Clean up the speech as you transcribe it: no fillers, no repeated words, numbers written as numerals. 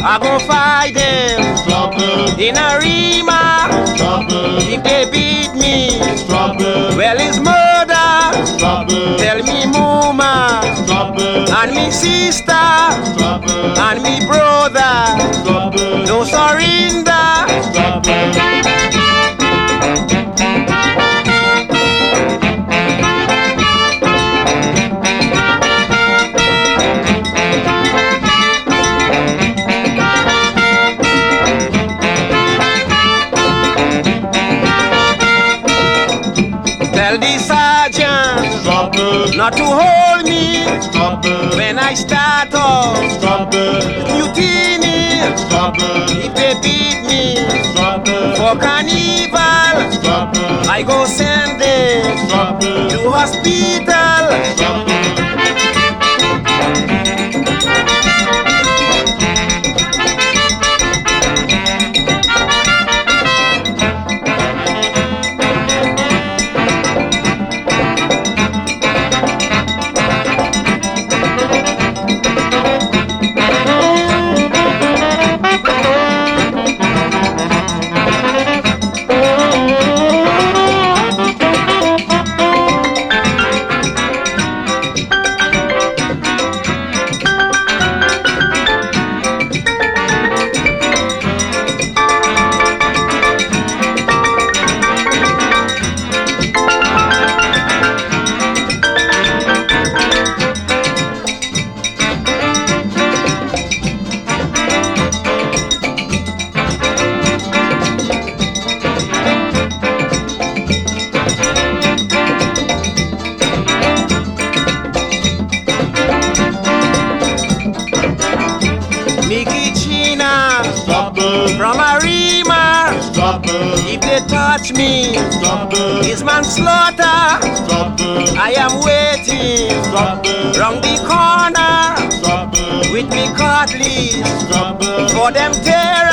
I go fight them. Trouble. In a rima, Trouble. if they beat me, Trouble. well it's murder. Trouble. Tell me mama, Trouble. and me sister, Trouble. and me brother, Trouble. no surrender. Trouble. Tell the sergeant Trouble. not to hold me Trouble. when I start off Trouble. mutiny. Trouble. If they beat me Trouble. for carnival, Trouble. I go send them Trouble. to hospital. Trouble. Mickey China Trouble. from a rima. Trouble. If they touch me, Trouble. it's manslaughter. Trouble. I am waiting Trouble. round the corner Trouble. with me cutlass Trouble. for them terror.